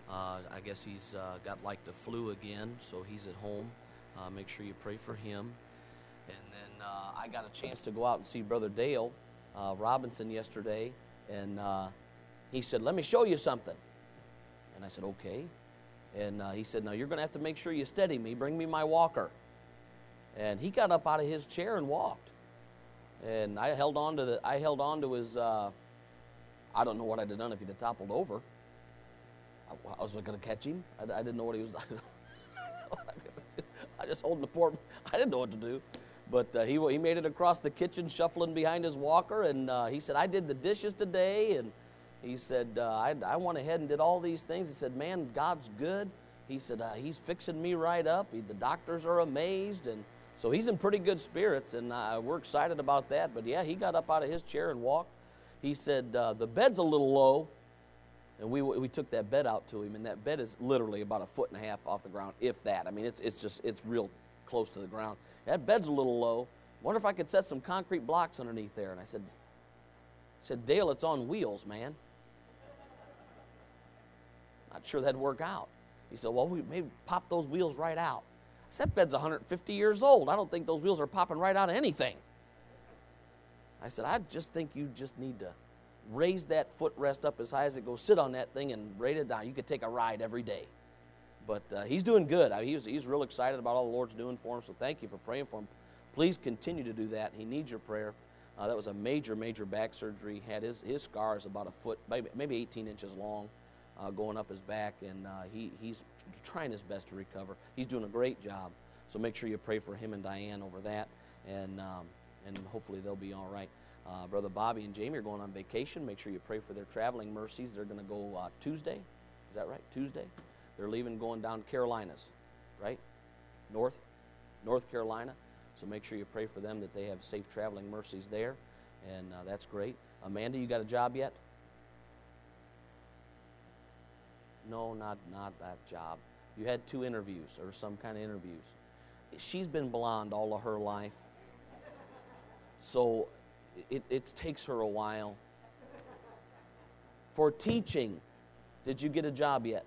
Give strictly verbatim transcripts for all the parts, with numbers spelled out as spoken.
Uh, I guess he's uh, got like the flu again, so he's at home. Uh, make sure you pray for him. And then uh, I got a chance to go out and see Brother Dale uh, Robinson yesterday, and uh, he said, "Let me show you something." And I said, "Okay." And uh, he said, "Now you're going to have to make sure you steady me. Bring me my walker." And he got up out of his chair and walked. And I held on to the. I held on to his. Uh, I don't know what I'd have done if he'd have toppled over. I, I was going to catch him. I, I didn't know what he was. I just holding the poor. I didn't know what to do. But uh, he he made it across the kitchen, shuffling behind his walker, and uh, he said, "I did the dishes today," and he said, uh, I, I went ahead and did all these things. He said, "Man, God's good." He said, uh, "He's fixing me right up. He, the doctors are amazed," and so he's in pretty good spirits, and uh, we're excited about that. But yeah, he got up out of his chair and walked. He said, uh, "The bed's a little low," and we we took that bed out to him, and that bed is literally about a foot and a half off the ground, if that. I mean, it's it's just it's real close to the ground. That bed's a little low. Wonder if I could set some concrete blocks underneath there. And I said, I said, "Dale, it's on wheels, man." Not sure that'd work out. He said, "Well, we maybe pop those wheels right out." I said, "That bed's one hundred fifty years old. I don't think those wheels are popping right out of anything." I said, "I just think you just need to raise that footrest up as high as it goes, sit on that thing and rate it down. You could take a ride every day." But uh, he's doing good. I mean, he's, he's real excited about all the Lord's doing for him, so thank you for praying for him. Please continue to do that. He needs your prayer. Uh, that was a major, major back surgery. He had his, his scar is about a foot, maybe, maybe eighteen inches long, uh, going up his back, and uh, he, he's trying his best to recover. He's doing a great job, so make sure you pray for him and Diane over that, and, um, and hopefully they'll be all right. Uh, Brother Bobby and Jamie are going on vacation. Make sure you pray for their traveling mercies. They're going to go uh, Tuesday. Is that right? Tuesday? They're leaving, going down to Carolinas, right? North, North Carolina. So make sure you pray for them that they have safe traveling mercies there, and uh, that's great. Amanda, you got a job yet? No, not not that job. You had two interviews or some kind of interviews. She's been blonde all of her life, so it, it takes her a while. For teaching, did you get a job yet?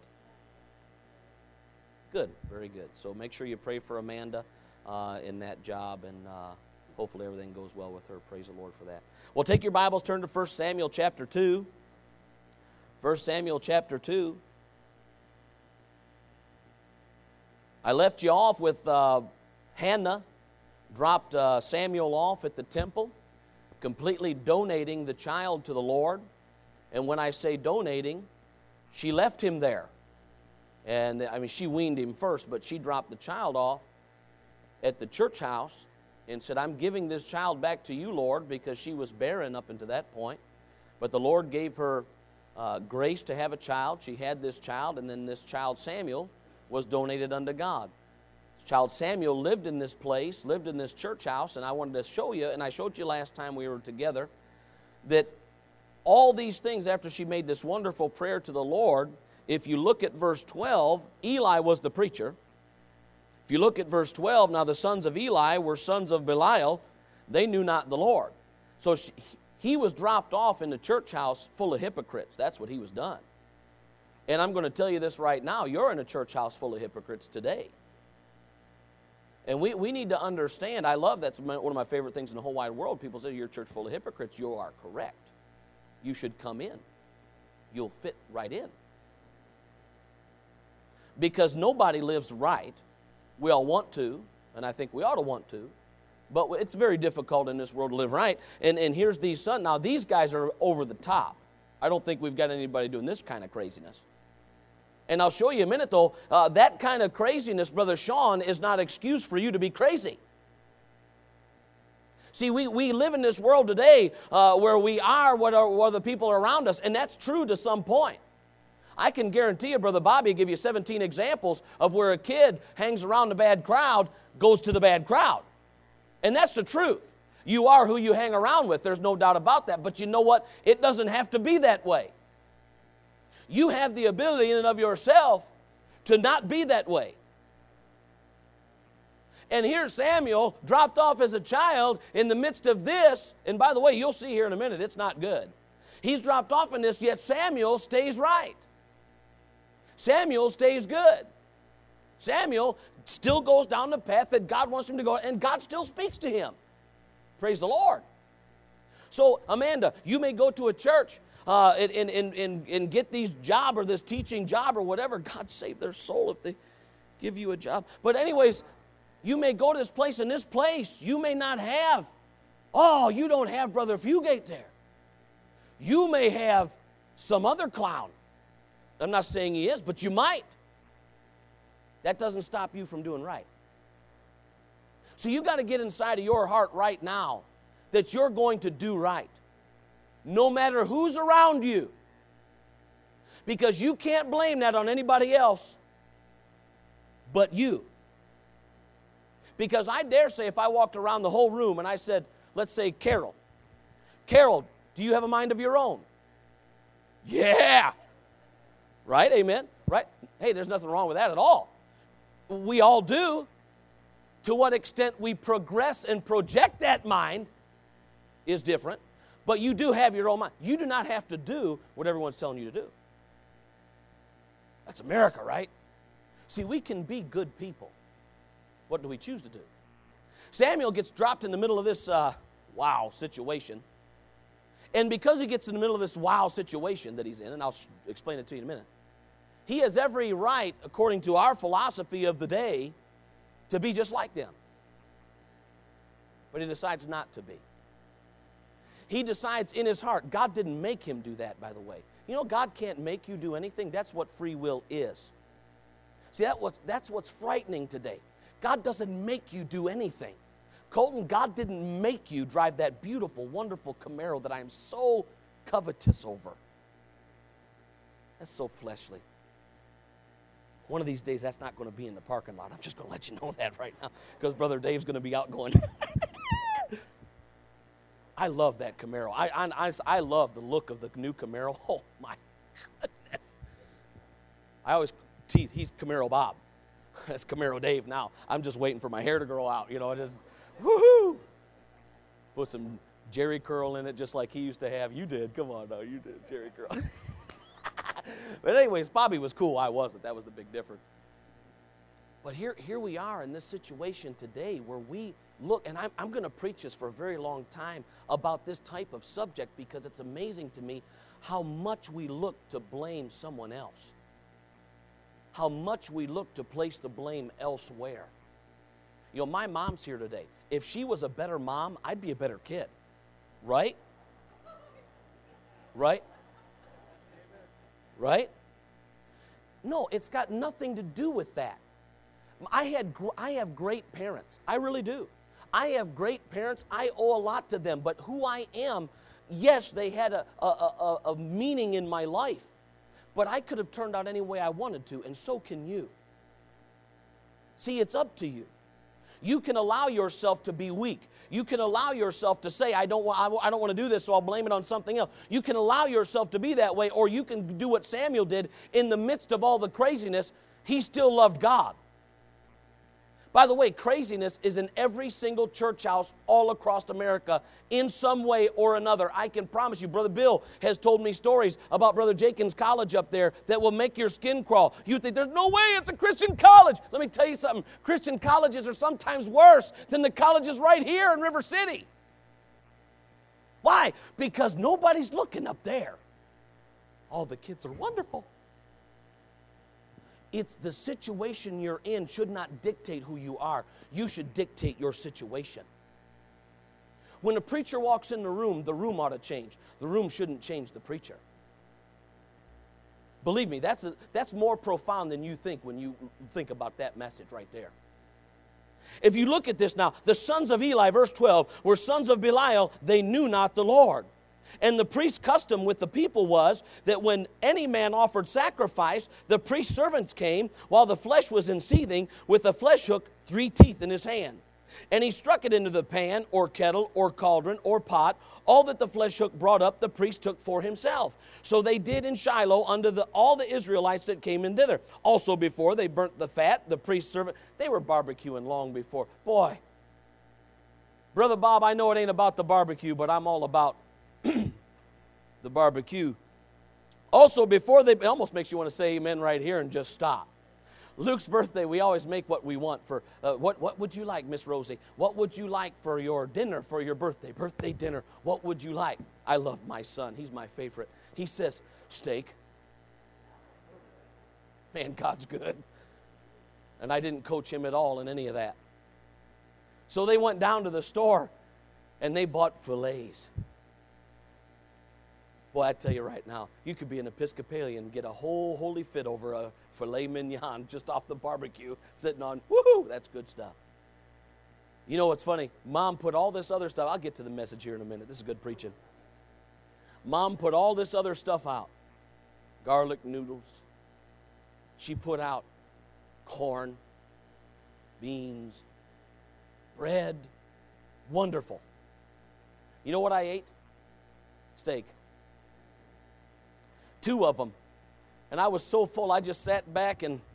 Good, very good. So make sure you pray for Amanda uh, in that job, and uh, hopefully everything goes well with her. Praise the Lord for that. Well, take your Bibles, turn to First Samuel chapter two. First Samuel chapter two. I left you off with uh, Hannah dropped uh, Samuel off at the temple, completely donating the child to the Lord. And when I say donating, she left him there. And, I mean, she weaned him first, but she dropped the child off at the church house and said, "I'm giving this child back to you, Lord," because she was barren up until that point. But the Lord gave her uh, grace to have a child. She had this child, and then this child, Samuel, was donated unto God. This child Samuel lived in this place, lived in this church house, and I wanted to show you, and I showed you last time we were together, that all these things, after she made this wonderful prayer to the Lord, if you look at verse twelve, Eli was the preacher. If you look at verse twelve, now the sons of Eli were sons of Belial. They knew not the Lord. So she, he was dropped off in the church house full of hypocrites. That's what he was done. And I'm going to tell you this right now. You're in a church house full of hypocrites today. And we, we need to understand, I love that's one of my favorite things in the whole wide world. People say, "You're a church full of hypocrites." You are correct. You should come in. You'll fit right in. Because nobody lives right. We all want to, and I think we ought to want to, but it's very difficult in this world to live right. And, and here's these sons. Now, these guys are over the top. I don't think we've got anybody doing this kind of craziness. And I'll show you in a minute, though, uh, that kind of craziness, Brother Sean, is not an excuse for you to be crazy. See, we, we live in this world today uh, where we are what are what are the people around us, and that's true to some point. I can guarantee you, Brother Bobby will give you seventeen examples of where a kid hangs around the bad crowd, goes to the bad crowd. And that's the truth. You are who you hang around with. There's no doubt about that. But you know what? It doesn't have to be that way. You have the ability in and of yourself to not be that way. And here Samuel dropped off as a child in the midst of this. And by the way, you'll see here in a minute, it's not good. He's dropped off in this, yet Samuel stays right. Samuel stays good. Samuel still goes down the path that God wants him to go, and God still speaks to him. Praise the Lord. So, Amanda, you may go to a church uh, and, and, and, and get these job or this teaching job or whatever. God save their soul if they give you a job. But anyways, you may go to this place, and this place you may not have. Oh, you don't have Brother Fugate there. You may have some other clown. I'm not saying he is, but you might. That doesn't stop you from doing right. So you got to get inside of your heart right now that you're going to do right, no matter who's around you, because you can't blame that on anybody else but you. Because I dare say if I walked around the whole room and I said, let's say, Carol, Carol, do you have a mind of your own? Yeah. Right? Amen? Right? Hey, there's nothing wrong with that at all. We all do. To what extent we progress and project that mind is different, but you do have your own mind. You do not have to do what everyone's telling you to do. That's America, right? See, we can be good people. What do we choose to do? Samuel gets dropped in the middle of this uh, wow situation, and because he gets in the middle of this wow situation that he's in, and I'll sh- explain it to you in a minute, he has every right, according to our philosophy of the day, to be just like them. But he decides not to be. He decides in his heart, God didn't make him do that, by the way. You know, God can't make you do anything. That's what free will is. See, that was, that's what's frightening today. God doesn't make you do anything. Colton, God didn't make you drive that beautiful, wonderful Camaro that I am so covetous over. That's so fleshly. One of these days, that's not going to be in the parking lot. I'm just going to let you know that right now, because Brother Dave's going to be out going. I love that Camaro. I, I, I love the look of the new Camaro. Oh, my goodness. I always tease, he's Camaro Bob. That's Camaro Dave now. I'm just waiting for my hair to grow out. You know, just, woohoo. Put some Jerry curl in it just like he used to have. You did. Come on now, you did, Jerry curl. But anyways, Bobby was cool. I wasn't. That was the big difference. But here, here we are in this situation today where we look, and I'm, I'm going to preach this for a very long time about this type of subject because it's amazing to me how much we look to blame someone else. How much we look to place the blame elsewhere. You know, my mom's here today. If she was a better mom, I'd be a better kid. Right? Right? Right? No, it's got nothing to do with that. I had, I have great parents. I really do. I have great parents. I owe a lot to them. But who I am, yes, they had a, a, a, a meaning in my life. But I could have turned out any way I wanted to, and so can you. See, it's up to you. You can allow yourself to be weak. You can allow yourself to say, I don't, wa- I don't want to do this, so I'll blame it on something else. You can allow yourself to be that way, or you can do what Samuel did. In the midst of all the craziness, he still loved God. By the way, craziness is in every single church house all across America in some way or another. I can promise you, Brother Bill has told me stories about Brother Jenkins College up there that will make your skin crawl. You think, there's no way it's a Christian college. Let me tell you something. Christian colleges are sometimes worse than the colleges right here in River City. Why? Because nobody's looking up there. All the kids are wonderful. It's the situation you're in should not dictate who you are. You should dictate your situation. When a preacher walks in the room, the room ought to change. The room shouldn't change the preacher. Believe me, that's, a, that's more profound than you think when you think about that message right there. If you look at this now, the sons of Eli, verse twelve, were sons of Belial. They knew not the Lord. And the priest's custom with the people was that when any man offered sacrifice, the priest's servants came while the flesh was in seething with a flesh hook, three teeth in his hand. And he struck it into the pan or kettle or cauldron or pot. All that the flesh hook brought up, the priest took for himself. So they did in Shiloh unto the, all the Israelites that came in thither. Also before they burnt the fat, the priest's servant, they were barbecuing long before. Boy, Brother Bob, I know it ain't about the barbecue, but I'm all about the barbecue Also, before they, it almost makes you want to say amen right here and just stop. Luke's birthday, we always make what we want for, uh, what, what would you like, Miss Rosie? What would you like for your dinner for your birthday? Birthday dinner, what would you like? I love my son. He's my favorite. He says, steak. Man, God's good. And I didn't coach him at all in any of that. So they went down to the store and they bought fillets. Boy, I tell you right now, you could be an Episcopalian and get a whole holy fit over a filet mignon just off the barbecue sitting on, woohoo, that's good stuff. You know what's funny? Mom put all this other stuff, I'll get to the message here in a minute. This is good preaching. Mom put all this other stuff out. Garlic noodles. She put out corn, beans, bread. Wonderful. You know what I ate? Steak. Two of them. And I was so full, I just sat back and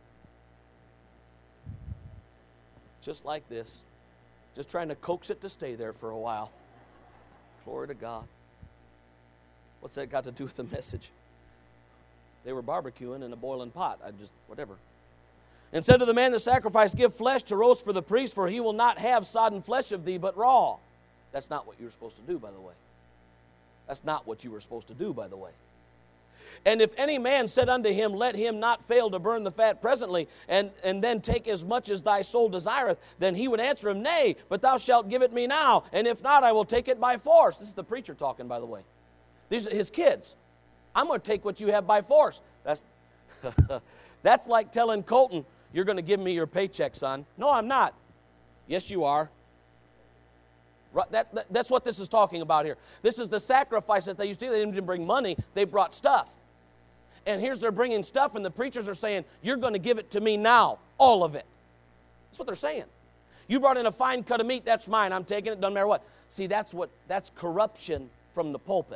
just like this, just trying to coax it to stay there for a while. Glory to God. What's that got to do with the message? They were barbecuing in a boiling pot. I just, whatever. And said to the man that sacrificed, give flesh to roast for the priest, for he will not have sodden flesh of thee, but raw. That's not what you were supposed to do, by the way. That's not what you were supposed to do, by the way. And if any man said unto him, let him not fail to burn the fat presently, and, and then take as much as thy soul desireth, then he would answer him, nay, but thou shalt give it me now, and if not, I will take it by force. This is the preacher talking, by the way. These are his kids. I'm going to take what you have by force. That's, that's like telling Colton, you're going to give me your paycheck, son. No, I'm not. Yes, you are. That, that, that's what this is talking about here. This is the sacrifice that they used to do. They didn't bring money. They brought stuff. And here's they're bringing stuff, and the preachers are saying, you're going to give it to me now, all of it. That's what they're saying. You brought in a fine cut of meat, that's mine. I'm taking it, doesn't matter what. See, that's what that's corruption from the pulpit.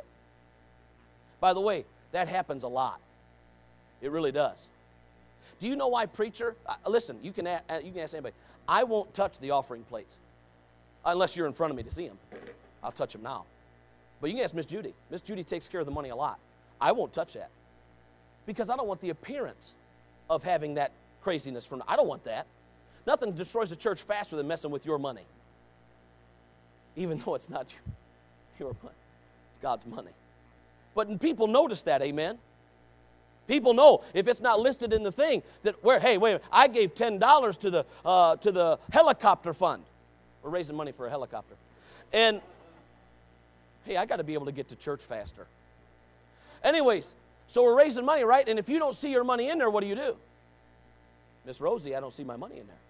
By the way, that happens a lot. It really does. Do you know why preacher? Uh, listen, you can, uh, you can ask anybody. I won't touch the offering plates unless you're in front of me to see them. I'll touch them now. But you can ask Miss Judy. Miss Judy takes care of the money a lot. I won't touch that because I don't want the appearance of having that craziness from. I don't want that. Nothing destroys a church faster than messing with your money, even though it's not your, your money. It's God's money. But people notice that, amen? People know if it's not listed in the thing that where, hey, wait, I gave ten dollars to the uh, to the helicopter fund. We're raising money for a helicopter. And, hey, I got to be able to get to church faster. Anyways, so we're raising money, right? And if you don't see your money in there, what do you do? Miss Rosie, I don't see my money in there.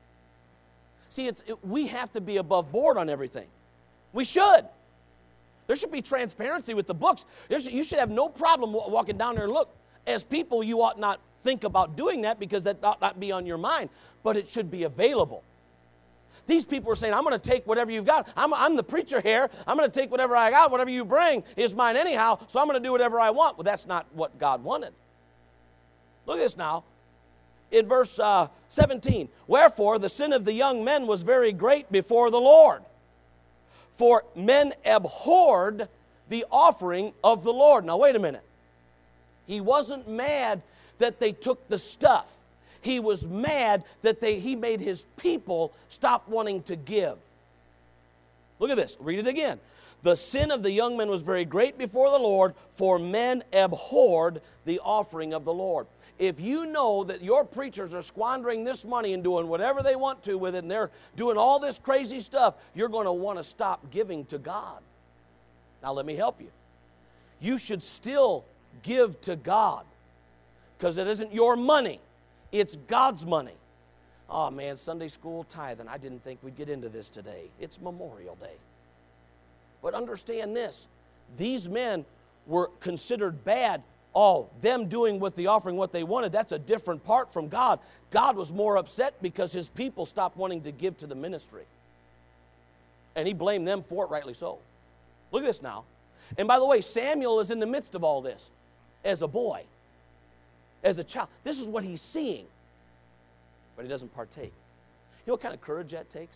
See, it's, it, we have to be above board on everything. We should. There should be transparency with the books. Should, you should have no problem walking down there and look. As people, you ought not think about doing that because that ought not be on your mind, but it should be available. These people are saying, I'm going to take whatever you've got. I'm, I'm the preacher here. I'm going to take whatever I got. Whatever you bring is mine anyhow, so I'm going to do whatever I want. Well, that's not what God wanted. Look at this now. In verse uh, seventeen, wherefore the sin of the young men was very great before the Lord. For men abhorred the offering of the Lord. Now, wait a minute. He wasn't mad that they took the stuff. He was mad that they, he made his people stop wanting to give. Look at this. Read it again. The sin of the young men was very great before the Lord, for men abhorred the offering of the Lord. If you know that your preachers are squandering this money and doing whatever they want to with it, and they're doing all this crazy stuff, you're going to want to stop giving to God. Now let me help you. You should still give to God because it isn't your money. It's God's money. Oh man, Sunday school tithing. I didn't think we'd get into this today. It's Memorial Day. But understand this. These men were considered bad. Oh, them doing with the offering what they wanted, that's a different part from God. God was more upset because his people stopped wanting to give to the ministry. And he blamed them for it, rightly so. Look at this now. And by the way, Samuel is in the midst of all this as a boy, as a child. This is what he's seeing, but he doesn't partake. You know what kind of courage that takes?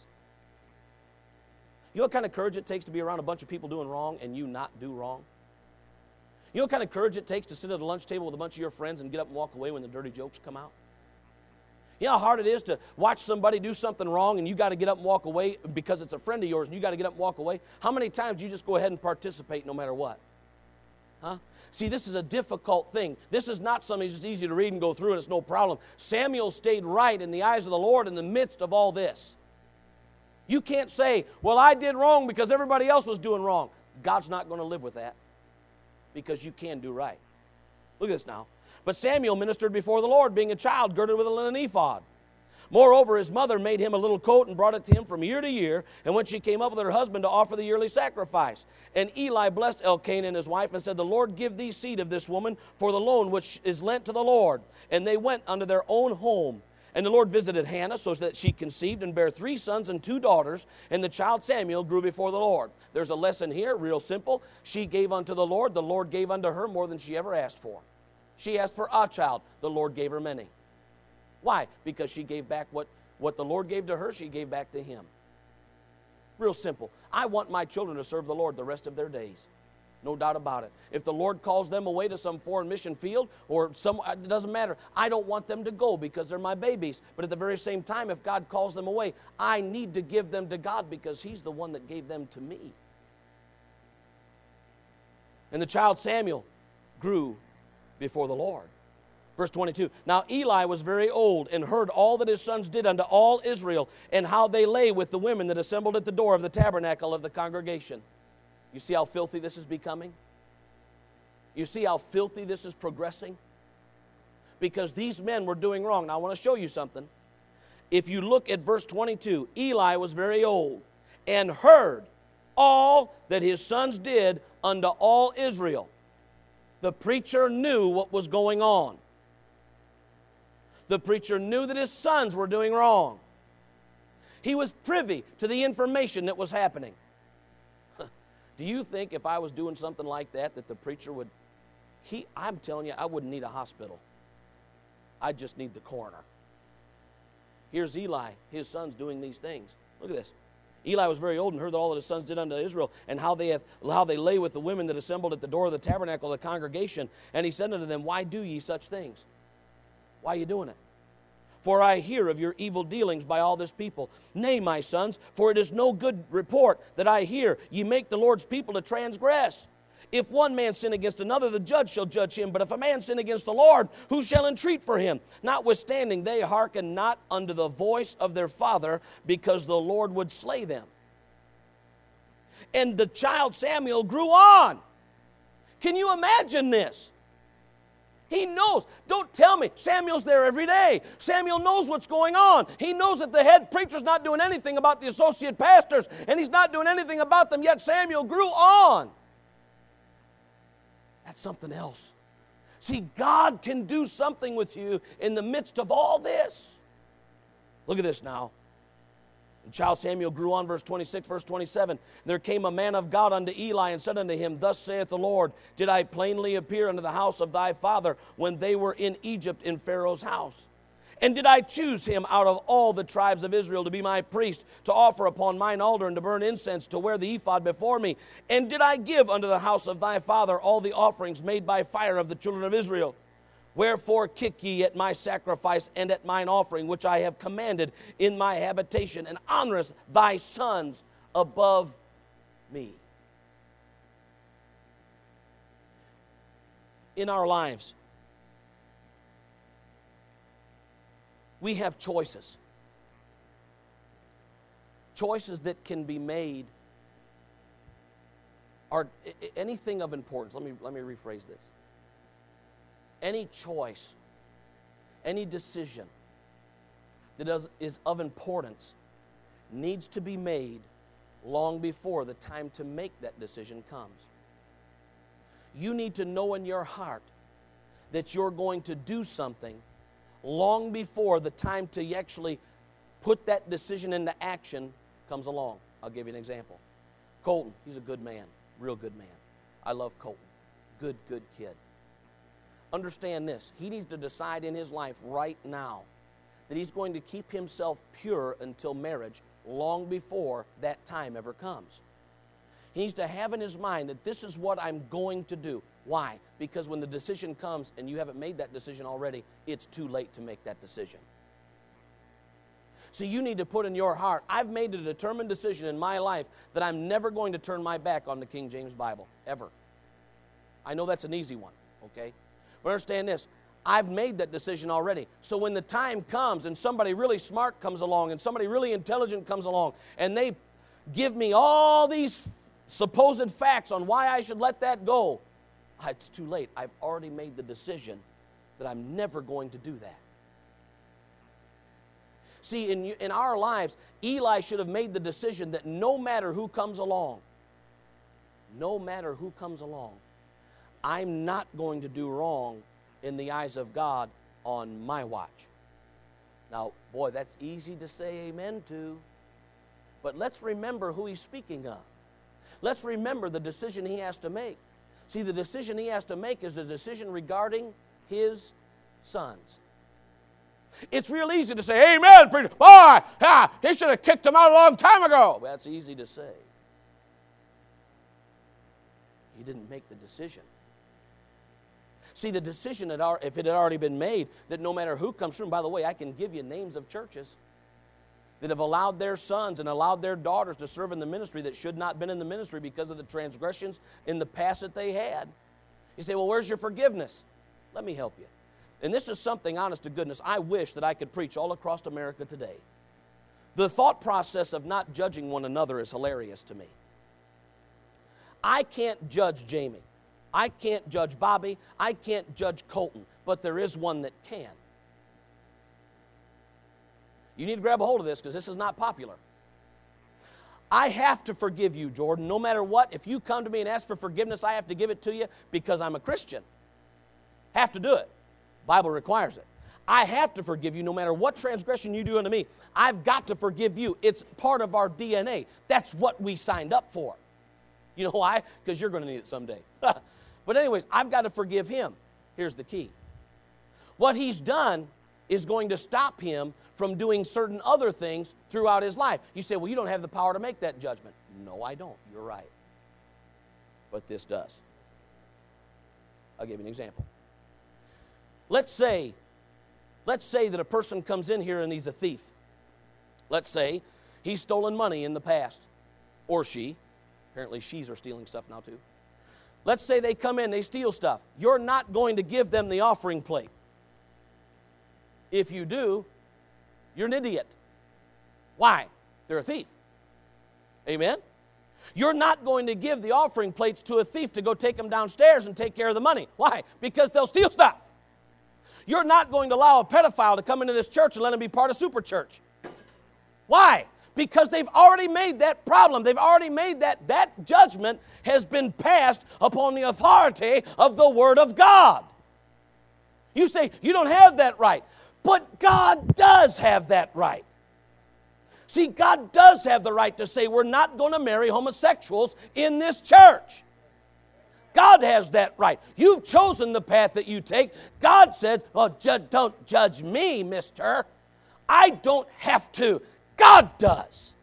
You know what kind of courage it takes to be around a bunch of people doing wrong and you not do wrong? You know what kind of courage it takes to sit at a lunch table with a bunch of your friends and get up and walk away when the dirty jokes come out? You know how hard it is to watch somebody do something wrong and you got to get up and walk away because it's a friend of yours and you got to get up and walk away? How many times do you just go ahead and participate no matter what? Huh? See, this is a difficult thing. This is not something that's just easy to read and go through and it's no problem. Samuel stayed right in the eyes of the Lord in the midst of all this. You can't say, well, I did wrong because everybody else was doing wrong. God's not going to live with that because you can do right. Look at this now. But Samuel ministered before the Lord, being a child girded with a linen ephod. Moreover, his mother made him a little coat and brought it to him from year to year, and when she came up with her husband to offer the yearly sacrifice. And Eli blessed Elkanah and his wife and said, the Lord give thee seed of this woman for the loan which is lent to the Lord. And they went unto their own home. And the Lord visited Hannah so that she conceived and bare three sons and two daughters, and the child Samuel grew before the Lord. There's a lesson here, real simple. She gave unto the Lord. The Lord gave unto her more than she ever asked for. She asked for a child. The Lord gave her many. Why? Because she gave back what, what the Lord gave to her, she gave back to him. Real simple. I want my children to serve the Lord the rest of their days. No doubt about it. If the Lord calls them away to some foreign mission field or some, it doesn't matter. I don't want them to go because they're my babies. But at the very same time, if God calls them away, I need to give them to God because he's the one that gave them to me. And the child Samuel grew before the Lord. Verse twenty-two, now Eli was very old and heard all that his sons did unto all Israel and how they lay with the women that assembled at the door of the tabernacle of the congregation. You see how filthy this is becoming? You see how filthy this is progressing? Because these men were doing wrong. Now I want to show you something. If you look at verse twenty-two, Eli was very old and heard all that his sons did unto all Israel. The preacher knew what was going on. The preacher knew that his sons were doing wrong. He was privy to the information that was happening. Do you think if I was doing something like that, that the preacher would, he, I'm telling you, I wouldn't need a hospital. I'd just need the coroner. Here's Eli, his sons doing these things. Look at this. Eli was very old and heard that all that his sons did unto Israel and how they have, how they lay with the women that assembled at the door of the tabernacle of the congregation. And he said unto them, why do ye such things? Why are you doing it? For I hear of your evil dealings by all this people. Nay, my sons, for it is no good report that I hear. Ye make the Lord's people to transgress. If one man sin against another, the judge shall judge him. But if a man sin against the Lord, who shall entreat for him? Notwithstanding, they hearken not unto the voice of their father, because the Lord would slay them. And the child Samuel grew on. Can you imagine this? He knows. Don't tell me. Samuel's there every day. Samuel knows what's going on. He knows that the head preacher's not doing anything about the associate pastors, and he's not doing anything about them, yet Samuel grew on. That's something else. See, God can do something with you in the midst of all this. Look at this now. And child Samuel grew on, verse twenty-six, verse twenty-seven. There came a man of God unto Eli and said unto him, thus saith the Lord, did I plainly appear unto the house of thy father when they were in Egypt in Pharaoh's house? And did I choose him out of all the tribes of Israel to be my priest, to offer upon mine altar and to burn incense, to wear the ephod before me? And did I give unto the house of thy father all the offerings made by fire of the children of Israel? Wherefore kick ye at my sacrifice and at mine offering, which I have commanded in my habitation, and honorest thy sons above me. In our lives, we have choices. Choices that can be made are anything of importance. Let me, let me rephrase this. Any choice, any decision that is, is of importance needs to be made long before the time to make that decision comes. You need to know in your heart that you're going to do something long before the time to actually put that decision into action comes along. I'll give you an example. Colton, he's a good man, real good man. I love Colton. Good, good kid. Understand this. He needs to decide in his life right now that he's going to keep himself pure until marriage long before that time ever comes. He needs to have in his mind that this is what I'm going to do. Why? Because when the decision comes and you haven't made that decision already, it's too late to make that decision. See, you need to put in your heart, I've made a determined decision in my life that I'm never going to turn my back on the King James Bible, ever. I know that's an easy one, okay? But understand this, I've made that decision already. So when the time comes and somebody really smart comes along and somebody really intelligent comes along and they give me all these supposed facts on why I should let that go, it's too late. I've already made the decision that I'm never going to do that. See, in, in our lives, Eli should have made the decision that no matter who comes along, no matter who comes along, I'm not going to do wrong in the eyes of God on my watch. Now, boy, that's easy to say amen to, but let's remember who he's speaking of. Let's remember the decision he has to make. See, the decision he has to make is a decision regarding his sons. It's real easy to say, amen, preacher. Boy, ah, he should have kicked him out a long time ago. That's easy to say. He didn't make the decision. See, the decision, had, if it had already been made, that no matter who comes through, and by the way, I can give you names of churches that have allowed their sons and allowed their daughters to serve in the ministry that should not have been in the ministry because of the transgressions in the past that they had. You say, well, where's your forgiveness? Let me help you. And this is something, honest to goodness, I wish that I could preach all across America today. The thought process of not judging one another is hilarious to me. I can't judge Jamie. I can't judge Bobby. I can't judge Colton. But there is one that can. You need to grab a hold of this because this is not popular. I have to forgive you, Jordan, no matter what. If you come to me and ask for forgiveness, I have to give it to you because I'm a Christian. Have to do it. Bible requires it. I have to forgive you no matter what transgression you do unto me. I've got to forgive you. It's part of our D N A. That's what we signed up for. You know why? Because you're going to need it someday. But anyways, I've got to forgive him. Here's the key. What he's done is going to stop him from doing certain other things throughout his life. You say, well, you don't have the power to make that judgment. No, I don't. You're right. But this does. I'll give you an example. Let's say, let's say that a person comes in here and he's a thief. Let's say he's stolen money in the past, or she. Apparently she's are stealing stuff now too. Let's say they come in, they steal stuff. You're not going to give them the offering plate. If you do, you're an idiot. Why? They're a thief. Amen? You're not going to give the offering plates to a thief to go take them downstairs and take care of the money. Why? Because they'll steal stuff. You're not going to allow a pedophile to come into this church and let him be part of super church. Why? Because they've already made that problem. They've already made that, that judgment has been passed upon the authority of the Word of God. You say, you don't have that right. But God does have that right. See, God does have the right to say we're not going to marry homosexuals in this church. God has that right. You've chosen the path that you take. God said, well, ju- don't judge me, mister. I don't have to. God does.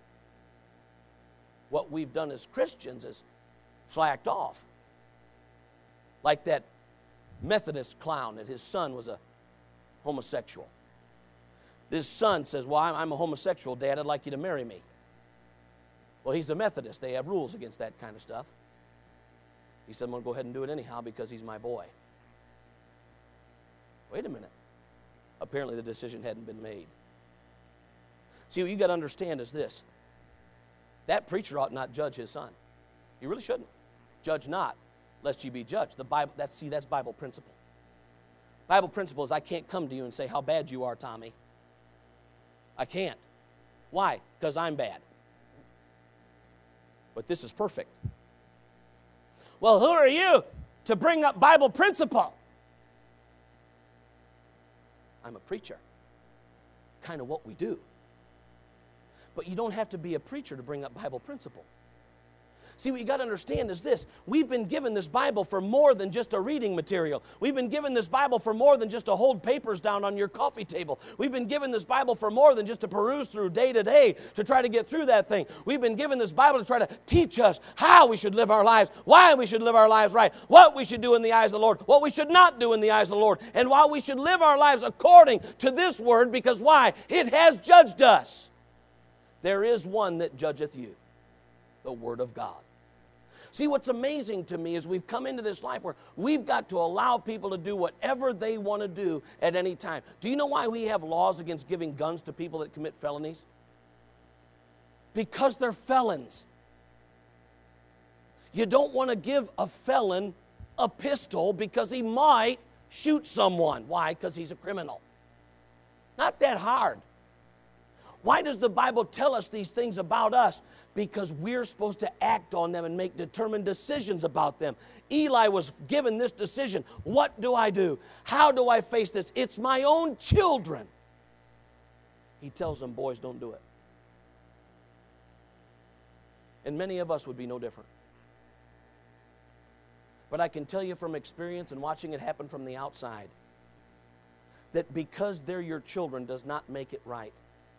What we've done as Christians is slacked off. Like that Methodist clown that his son was a homosexual. This son says, well, I'm a homosexual, Dad. I'd like you to marry me. Well, he's a Methodist. They have rules against that kind of stuff. He said, I'm going to go ahead and do it anyhow because he's my boy. Wait a minute. Apparently the decision hadn't been made. See, what you got to understand is this. That preacher ought not judge his son. He really shouldn't. Judge not, lest ye be judged. The Bible, that's, see, that's Bible principle. Bible principle is I can't come to you and say how bad you are, Tommy. I can't. Why? Because I'm bad. But this is perfect. Well, who are you to bring up Bible principle? I'm a preacher. Kind of what we do. But you don't have to be a preacher to bring up Bible principle. See, what you got to understand is this. We've been given this Bible for more than just a reading material. We've been given this Bible for more than just to hold papers down on your coffee table. We've been given this Bible for more than just to peruse through day to day to try to get through that thing. We've been given this Bible to try to teach us how we should live our lives, why we should live our lives right, what we should do in the eyes of the Lord, what we should not do in the eyes of the Lord, and why we should live our lives according to this Word, because why? It has judged us. There is one that judgeth you, the Word of God. See, what's amazing to me is we've come into this life where we've got to allow people to do whatever they want to do at any time. Do you know why we have laws against giving guns to people that commit felonies? Because they're felons. You don't want to give a felon a pistol because he might shoot someone. Why? Because he's a criminal. Not that hard. Why does the Bible tell us these things about us? Because we're supposed to act on them and make determined decisions about them. Eli was given this decision. What do I do? How do I face this? It's my own children. He tells them, boys, don't do it. And many of us would be no different. But I can tell you from experience and watching it happen from the outside that because they're your children does not make it right.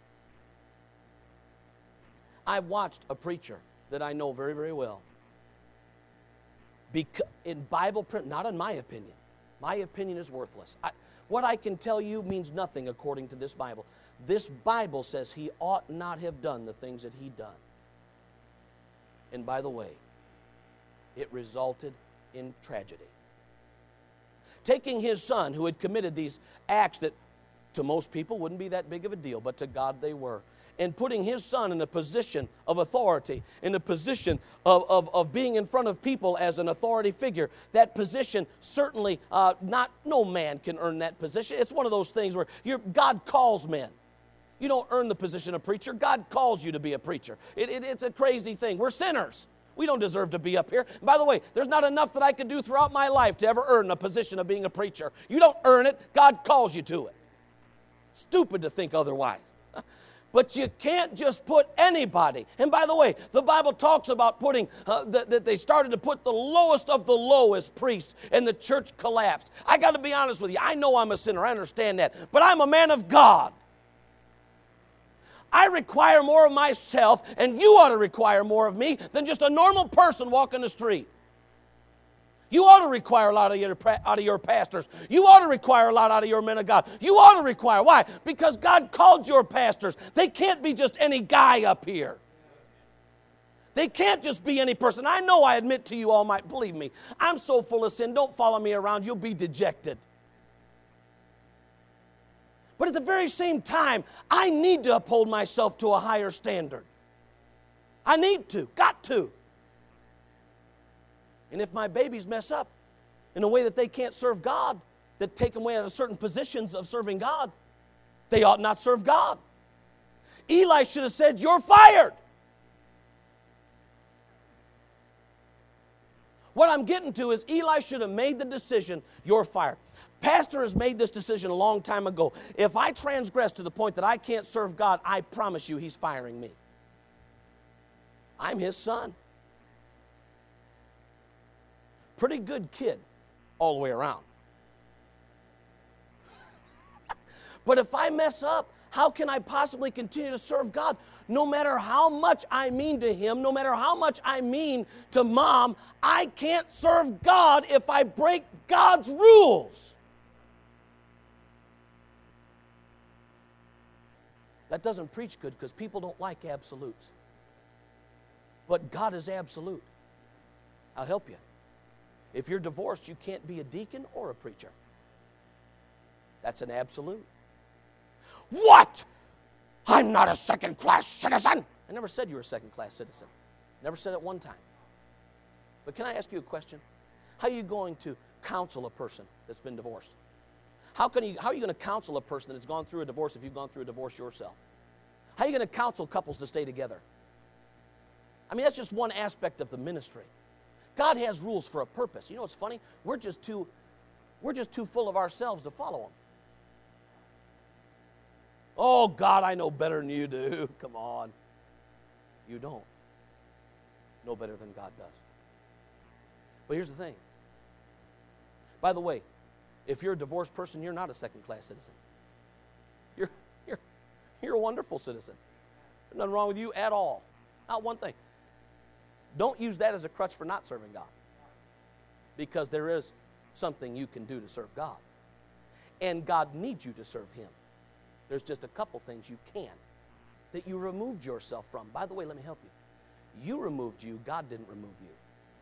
I've watched a preacher that I know very, very well. Because in Bible print, not in my opinion. My opinion is worthless. I, what I can tell you means nothing according to this Bible. This Bible says he ought not have done the things that he done. And by the way, it resulted in tragedy. Taking his son, who had committed these acts that to most people wouldn't be that big of a deal, but to God they were, and putting his son in a position of authority, in a position of, of, of being in front of people as an authority figure. That position, certainly uh, not, no man can earn that position. It's one of those things where you're, God calls men. You don't earn the position of preacher. God calls you to be a preacher. It, it, it's a crazy thing. We're sinners. We don't deserve to be up here. And by the way, there's not enough that I could do throughout my life to ever earn a position of being a preacher. You don't earn it. God calls you to it. Stupid to think otherwise. But you can't just put anybody. And by the way, the Bible talks about putting, uh, that the, they started to put the lowest of the low as priests, and the church collapsed. I got to be honest with you. I know I'm a sinner. I understand that. But I'm a man of God. I require more of myself, and you ought to require more of me than just a normal person walking the street. You ought to require a lot of your, out of your pastors. You ought to require a lot out of your men of God. You ought to require. Why? Because God called your pastors. They can't be just any guy up here. They can't just be any person. I know I admit to you all my, believe me, I'm so full of sin. Don't follow me around. You'll be dejected. But at the very same time, I need to uphold myself to a higher standard. I need to, got to. And if my babies mess up in a way that they can't serve God, that take them away out of certain positions of serving God, they ought not serve God. Eli should have said, you're fired. What I'm getting to is Eli should have made the decision, you're fired. Pastor has made this decision a long time ago. If I transgress to the point that I can't serve God, I promise you he's firing me. I'm his son. Pretty good kid all the way around. But if I mess up, how can I possibly continue to serve God? No matter how much I mean to him, no matter how much I mean to mom, I can't serve God if I break God's rules. That doesn't preach good because people don't like absolutes. But God is absolute. I'll help you. If you're divorced, you can't be a deacon or a preacher. That's an absolute. What? I'm not a second-class citizen. I never said you were a second-class citizen. Never said it one time. But can I ask you a question? How are you going to counsel a person that's been divorced? How, can you, how are you going to counsel a person that's gone through a divorce if you've gone through a divorce yourself? How are you going to counsel couples to stay together? I mean, that's just one aspect of the ministry. God has rules for a purpose. You know what's funny? We're just too, we're just too full of ourselves to follow them. Oh, God, I know better than you do. Come on. You don't. no better than God does. But here's the thing. By the way, if you're a divorced person, you're not a second-class citizen. You're, you're, you're a wonderful citizen. There's nothing wrong with you at all. Not one thing. Don't use that as a crutch for not serving God. Because there is something you can do to serve God. And God needs you to serve Him. There's just a couple things you can that you removed yourself from. By the way, let me help you. You removed you. God didn't remove you.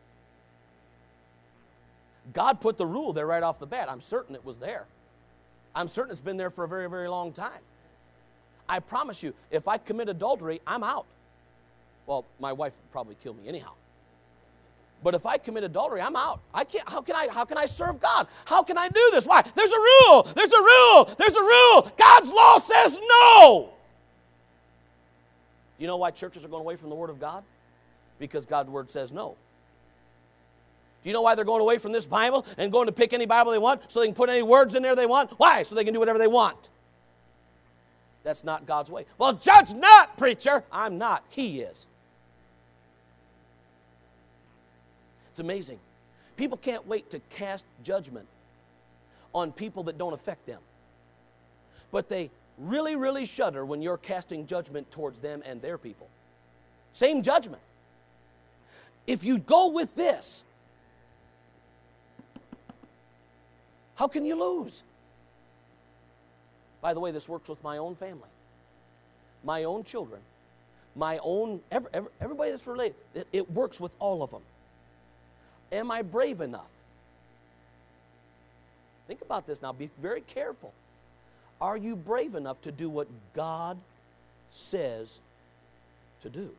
God put the rule there right off the bat. I'm certain it was there. I'm certain it's been there for a very, very long time. I promise you, if I commit adultery, I'm out. Well, my wife would probably kill me anyhow. But if I commit adultery, I'm out. I can't. How can I? How can I serve God? How can I do this? Why? There's a rule. There's a rule. There's a rule. God's law says no. You know why churches are going away from the Word of God? Because God's Word says no. Do you know why they're going away from this Bible and going to pick any Bible they want so they can put any words in there they want? Why? So they can do whatever they want. That's not God's way. Well, judge not, preacher. I'm not. He is. It's amazing. People can't wait to cast judgment on people that don't affect them. But they really, really shudder when you're casting judgment towards them and their people. Same judgment. If you go with this, how can you lose? By the way, this works with my own family, my own children, my own, every, every, everybody that's related. It, it works with all of them. Am I brave enough? Think about this now. Be very careful. Are you brave enough to do what God says to do?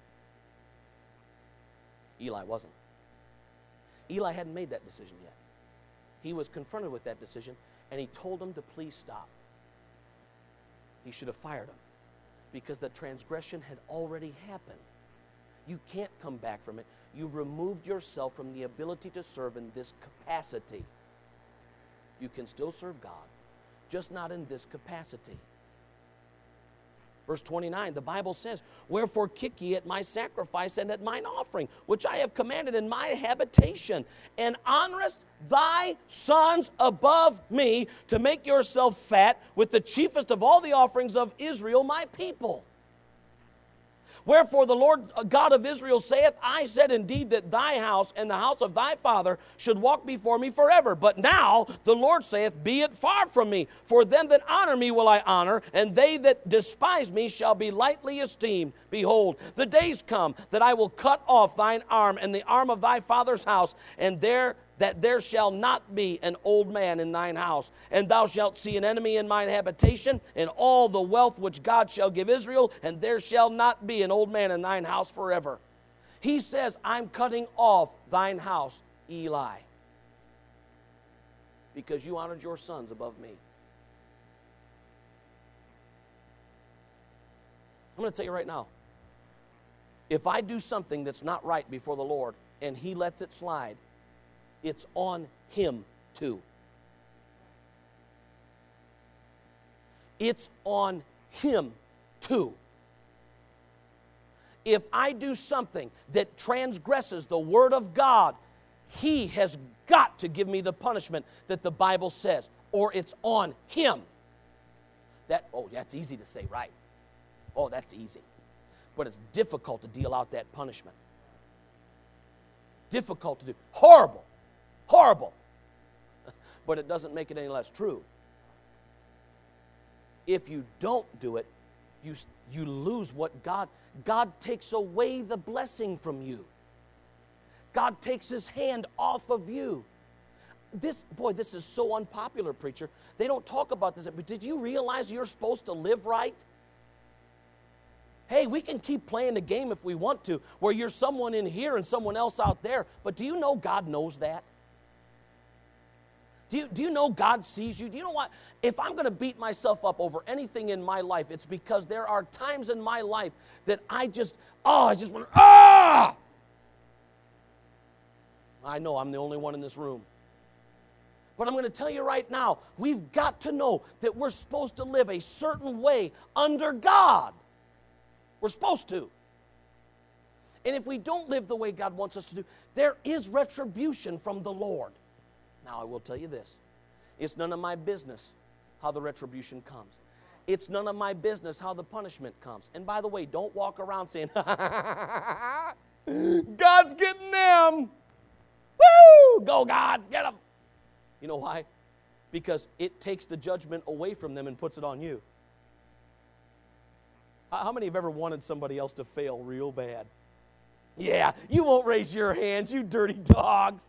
Eli wasn't. Eli hadn't made that decision yet. He was confronted with that decision, and he told him to please stop. He should have fired him because the transgression had already happened. You can't come back from it. You've removed yourself from the ability to serve in this capacity. You can still serve God, just not in this capacity. Verse twenty-nine, the Bible says, "Wherefore kick ye at my sacrifice and at mine offering, which I have commanded in my habitation, and honorest thy sons above me, to make yourself fat with the chiefest of all the offerings of Israel, my people. Wherefore the Lord God of Israel saith, I said indeed that thy house and the house of thy father should walk before me forever. But now the Lord saith, be it far from me. For them that honor me will I honor, and they that despise me shall be lightly esteemed. Behold, the days come that I will cut off thine arm and the arm of thy father's house, and there that there shall not be an old man in thine house. And thou shalt see an enemy in mine habitation, and all the wealth which God shall give Israel, and there shall not be an old man in thine house forever." He says, I'm cutting off thine house, Eli, because you honored your sons above me. I'm going to tell you right now, if I do something that's not right before the Lord, and He lets it slide, it's on Him too. It's on Him too. If I do something that transgresses the Word of God, He has got to give me the punishment that the Bible says, or it's on Him. That, oh, that's easy to say, right? Oh, that's easy. But it's difficult to deal out that punishment. Difficult to do. Horrible. Horrible. But it doesn't make it any less true. If you don't do it, you, you lose what God, God takes away the blessing from you. God takes His hand off of you. This, boy, this is so unpopular, preacher. They don't talk about this, but did you realize you're supposed to live right? Hey, we can keep playing the game if we want to, where you're someone in here and someone else out there, but do you know God knows that? Do you, do you know God sees you? Do you know what? If I'm going to beat myself up over anything in my life, it's because there are times in my life that I just, oh, I just want to, ah! I know I'm the only one in this room. But I'm going to tell you right now, we've got to know that we're supposed to live a certain way under God. We're supposed to. And if we don't live the way God wants us to do, there is retribution from the Lord. Now, I will tell you this. It's none of my business how the retribution comes. It's none of my business how the punishment comes. And by the way, don't walk around saying, God's getting them. Woo! Go, God, get them. You know why? Because it takes the judgment away from them and puts it on you. How many have ever wanted somebody else to fail real bad? Yeah, you won't raise your hands, you dirty dogs.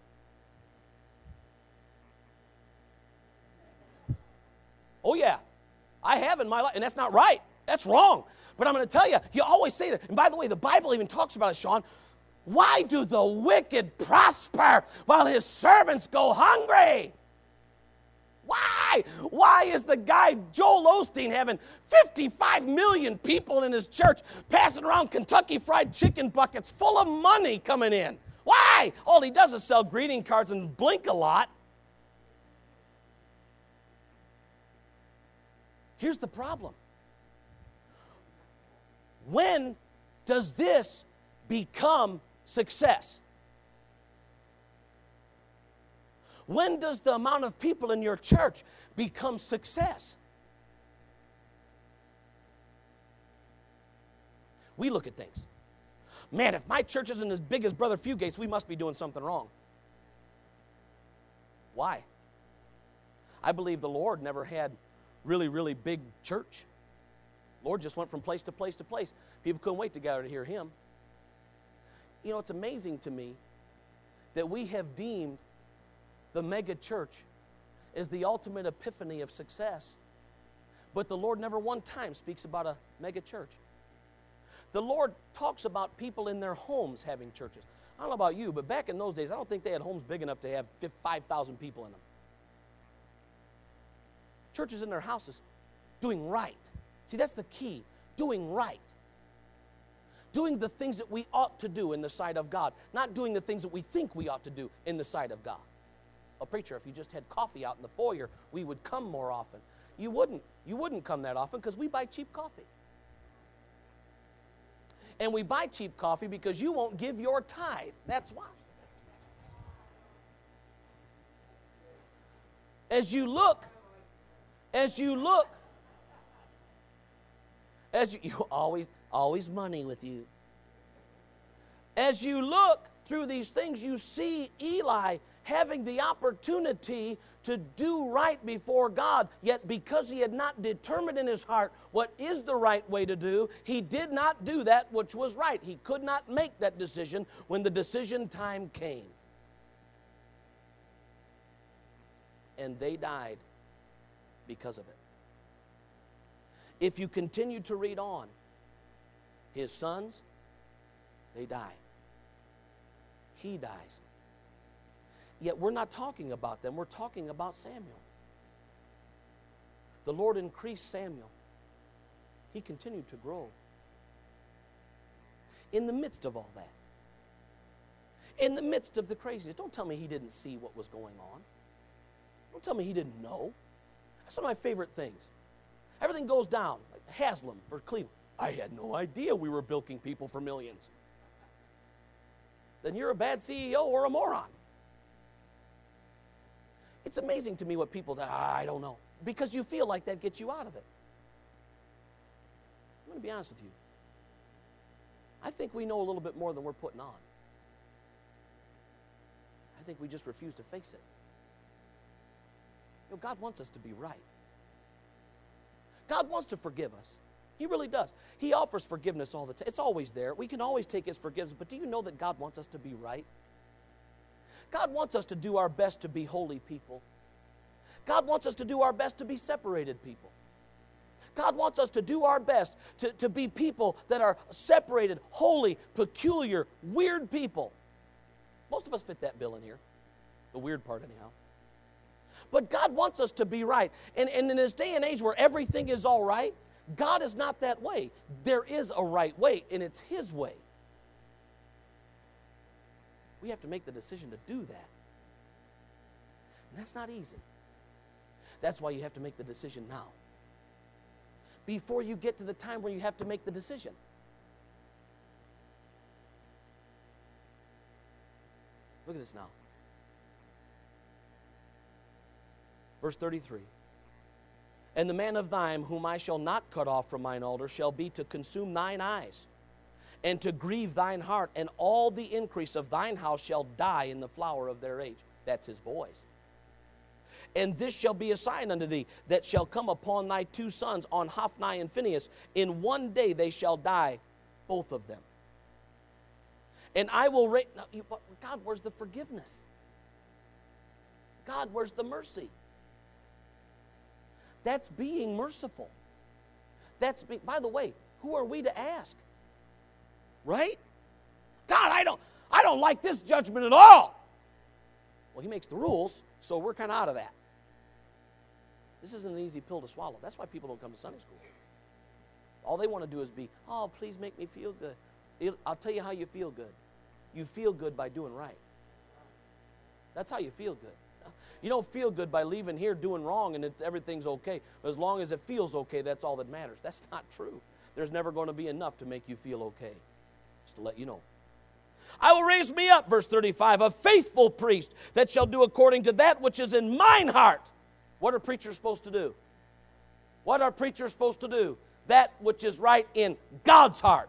Oh, yeah, I have in my life, and that's not right. That's wrong. But I'm going to tell you, you always say that. And by the way, the Bible even talks about it, Sean. Why do the wicked prosper while his servants go hungry? Why? Why is the guy Joel Osteen having fifty-five million people in his church passing around Kentucky Fried Chicken buckets full of money coming in? Why? All he does is sell greeting cards and blink a lot. Here's the problem. When does this become success? When does the amount of people in your church become success? We look at things. Man, if my church isn't as big as Brother Fugate's, we must be doing something wrong. Why? I believe the Lord never had really, really big church. Lord just went from place to place to place. People couldn't wait to gather to hear Him. You know, it's amazing to me that we have deemed the mega church as the ultimate epiphany of success. But the Lord never one time speaks about a mega church. The Lord talks about people in their homes having churches. I don't know about you, but back in those days, I don't think they had homes big enough to have five thousand people in them. Churches in their houses, doing right. See, that's the key, doing right. Doing the things that we ought to do in the sight of God, not doing the things that we think we ought to do in the sight of God. Well, preacher, if you just had coffee out in the foyer, we would come more often. You wouldn't. You wouldn't come that often because we buy cheap coffee. And we buy cheap coffee because you won't give your tithe. That's why. As you look, as you look, as you, you always, always money with you. As you look through these things, you see Eli having the opportunity to do right before God, yet because he had not determined in his heart what is the right way to do, he did not do that which was right. He could not make that decision when the decision time came. And they died because of it. If you continue to read on, his sons, they die. He dies. Yet we're not talking about them. We're talking about Samuel. The Lord increased Samuel. He continued to grow. In the midst of all that, in the midst of the craziness, don't tell me he didn't see what was going on. Don't tell me he didn't know. That's one of my favorite things. Everything goes down. Like Haslam for Cleveland. I had no idea we were bilking people for millions. Then you're a bad C E O or a moron. It's amazing to me what people do. Ah, I don't know. Because you feel like that gets you out of it. I'm going to be honest with you. I think we know a little bit more than we're putting on. I think we just refuse to face it. You know, God wants us to be right. God wants to forgive us. He really does. He offers forgiveness all the time. It's always there. We can always take His forgiveness. But do you know that God wants us to be right? God wants us to do our best to be holy people. God wants us to do our best to be separated people. God wants us to do our best to, to be people that are separated, holy, peculiar, weird people. Most of us fit that bill in here. The weird part anyhow. But God wants us to be right. And, and in this day and age where everything is all right, God is not that way. There is a right way, and it's His way. We have to make the decision to do that. And that's not easy. That's why you have to make the decision now. Before you get to the time where you have to make the decision. Look at this now. Verse thirty-three. And the man of thine, whom I shall not cut off from mine altar, shall be to consume thine eyes, and to grieve thine heart, and all the increase of thine house shall die in the flower of their age. That's his boys. And this shall be a sign unto thee, that shall come upon thy two sons, on Hophni and Phinehas. In one day they shall die, both of them. And I will raise... God, where's the forgiveness? God, where's the mercy? That's being merciful. That's be, by the way, who are we to ask? Right? God, I don't, I don't like this judgment at all. Well, he makes the rules, so we're kind of out of that. This isn't an easy pill to swallow. That's why people don't come to Sunday school. All they want to do is be, oh, please make me feel good. It, I'll tell you how you feel good. You feel good by doing right. That's how you feel good. You don't feel good by leaving here doing wrong and it's, everything's okay. As long as it feels okay, that's all that matters. That's not true. There's never going to be enough to make you feel okay. Just to let you know. I will raise me up, verse thirty-five, a faithful priest that shall do according to that which is in mine heart. What are preachers supposed to do? What are preachers supposed to do? That which is right in God's heart.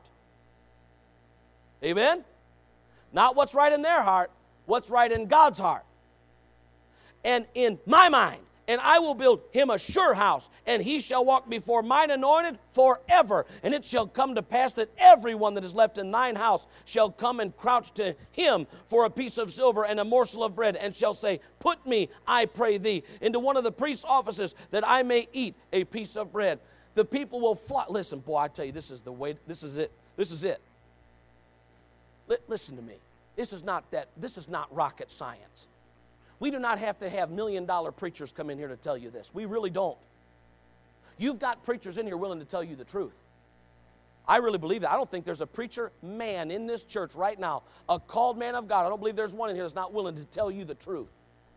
Amen? Not what's right in their heart, what's right in God's heart. And in my mind, and I will build him a sure house, and he shall walk before mine anointed forever. And it shall come to pass that everyone that is left in thine house shall come and crouch to him for a piece of silver and a morsel of bread, and shall say, put me, I pray thee, into one of the priest's offices, that I may eat a piece of bread. The people will fly. Listen, boy, I tell you, this is the way, this is it. This is it. L- listen to me. This is not that, this is not rocket science. We do not have to have million-dollar preachers come in here to tell you this. We really don't. You've got preachers in here willing to tell you the truth. I really believe that. I don't think there's a preacher man in this church right now, a called man of God. I don't believe there's one in here that's not willing to tell you the truth.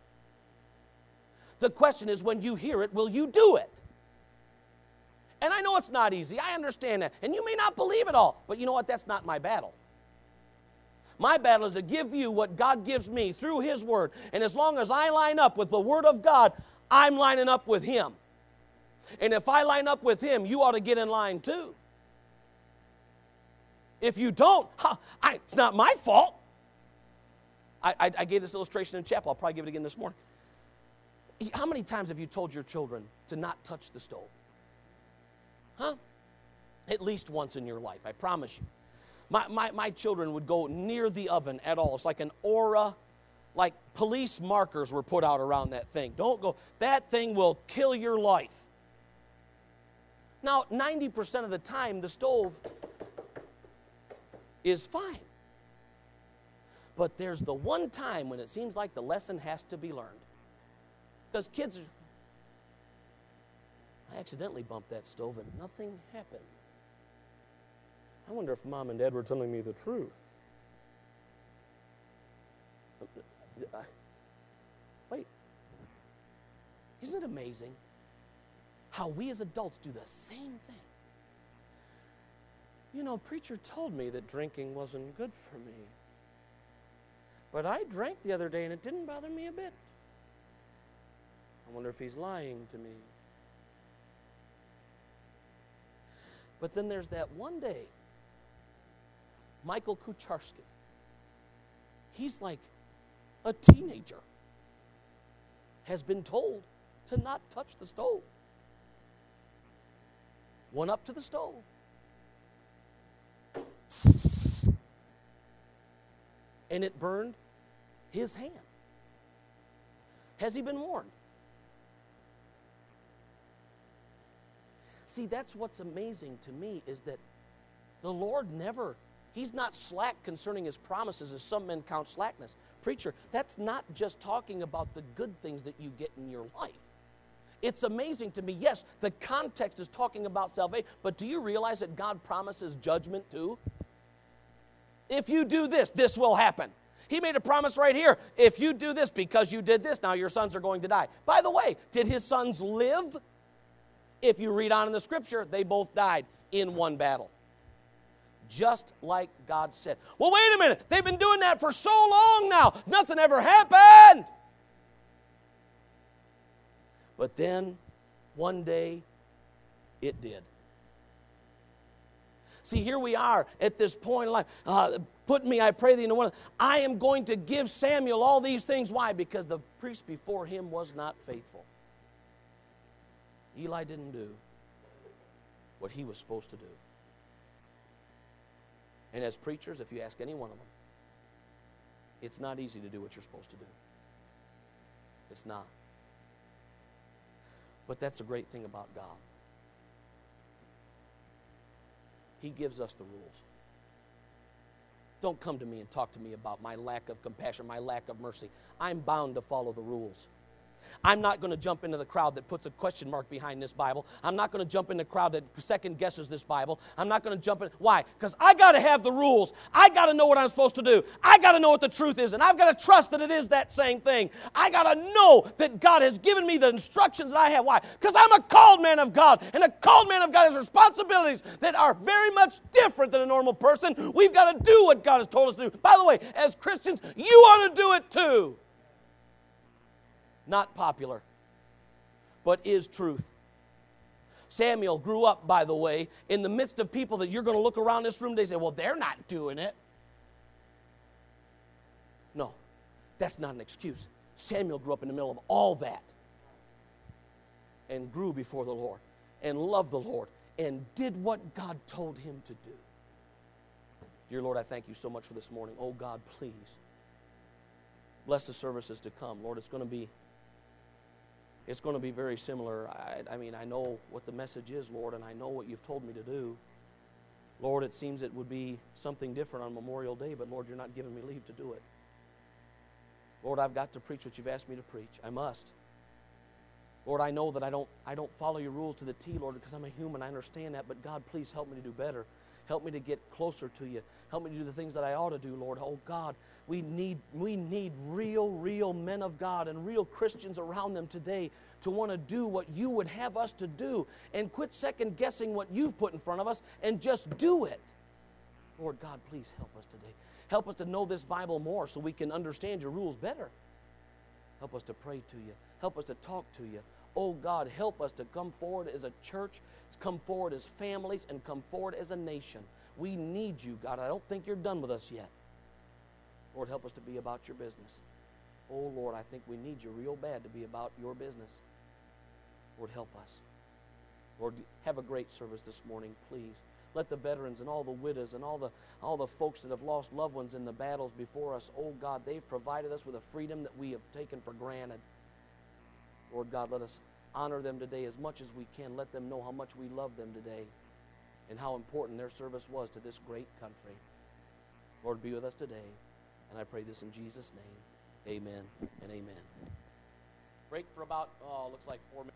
The question is, when you hear it, will you do it? And I know it's not easy. I understand that. And you may not believe it all. But you know what? That's not my battle. My battle is to give you what God gives me through His Word. And as long as I line up with the Word of God, I'm lining up with Him. And if I line up with Him, you ought to get in line too. If you don't, I, it's not my fault. I, I, I gave this illustration in chapel. I'll probably give it again this morning. How many times have you told your children to not touch the stove? Huh? At least once in your life, I promise you. My, my, my children would go near the oven at all. It's like an aura, like police markers were put out around that thing. Don't go. That thing will kill your life. Now, ninety percent of the time, the stove is fine. But there's the one time when it seems like the lesson has to be learned. Because kids, are, I accidentally bumped that stove and nothing happened. I wonder if Mom and Dad were telling me the truth. Wait. Isn't it amazing how we as adults do the same thing? You know, preacher told me that drinking wasn't good for me. But I drank the other day and it didn't bother me a bit. I wonder if he's lying to me. But then there's that one day, Michael Kucharski. He's like a teenager. Has been told to not touch the stove. Went up to the stove. And it burned his hand. Has he been warned? See, that's what's amazing to me is that the Lord never, He's not slack concerning His promises as some men count slackness. Preacher, that's not just talking about the good things that you get in your life. It's amazing to me. Yes, the context is talking about salvation, but do you realize that God promises judgment too? If you do this, this will happen. He made a promise right here. If you do this because you did this, now your sons are going to die. By the way, did his sons live? If you read on in the Scripture, they both died in one battle. just like God said. Well, wait a minute. They've been doing that for so long now. Nothing ever happened. But then, one day, it did. See, here we are at this point in life. Uh, put me, I pray thee, in one. I am going to give Samuel all these things. Why? Because the priest before him was not faithful. Eli didn't do what he was supposed to do. And as preachers, if you ask any one of them, it's not easy to do what you're supposed to do. It's not. But that's the great thing about God. He gives us the rules. Don't come to me and talk to me about my lack of compassion, my lack of mercy. I'm bound to follow the rules. I'm not going to jump into the crowd that puts a question mark behind this Bible. I'm not going to jump in the crowd that second guesses this Bible. I'm not going to jump in. Why? Because I got to have the rules. I got to know what I'm supposed to do. I got to know what the truth is, and I've got to trust that it is that same thing. I got to know that God has given me the instructions that I have. Why? Because I'm a called man of God, and a called man of God has responsibilities that are very much different than a normal person. We've got to do what God has told us to do. By the way, as Christians, you ought to do it too. Not popular, but is truth. Samuel grew up, by the way, in the midst of people that you're going to look around this room, they say, well, they're not doing it. No, that's not an excuse. Samuel grew up in the middle of all that and grew before the Lord and loved the Lord and did what God told him to do. Dear Lord, I thank you so much for this morning. Oh, God, please bless the services to come. Lord, it's going to be It's going to be very similar. I, I mean, I know what the message is, Lord, and I know what you've told me to do. Lord, it seems it would be something different on Memorial Day, but Lord, you're not giving me leave to do it. Lord, I've got to preach what you've asked me to preach. I must. Lord, I know that I don't, I don't follow your rules to the T, Lord, because I'm a human. I understand that, but God, please help me to do better. Help me to get closer to you. Help me to do the things that I ought to do, Lord. Oh, God, we need, we need real, real men of God and real Christians around them today to want to do what you would have us to do and quit second-guessing what you've put in front of us and just do it. Lord God, please help us today. Help us to know this Bible more so we can understand your rules better. Help us to pray to you. Help us to talk to you. Oh, God, help us to come forward as a church, come forward as families, and come forward as a nation. We need you, God. I don't think you're done with us yet. Lord, help us to be about your business. Oh, Lord, I think we need you real bad to be about your business. Lord, help us. Lord, have a great service this morning, please. Let the veterans and all the widows and all the, all the folks that have lost loved ones in the battles before us, oh, God, they've provided us with a freedom that we have taken for granted. Lord God, let us honor them today as much as we can. Let them know how much we love them today and how important their service was to this great country. Lord, be with us today. And I pray this in Jesus' name. Amen and amen. Break for about, oh, looks like four minutes.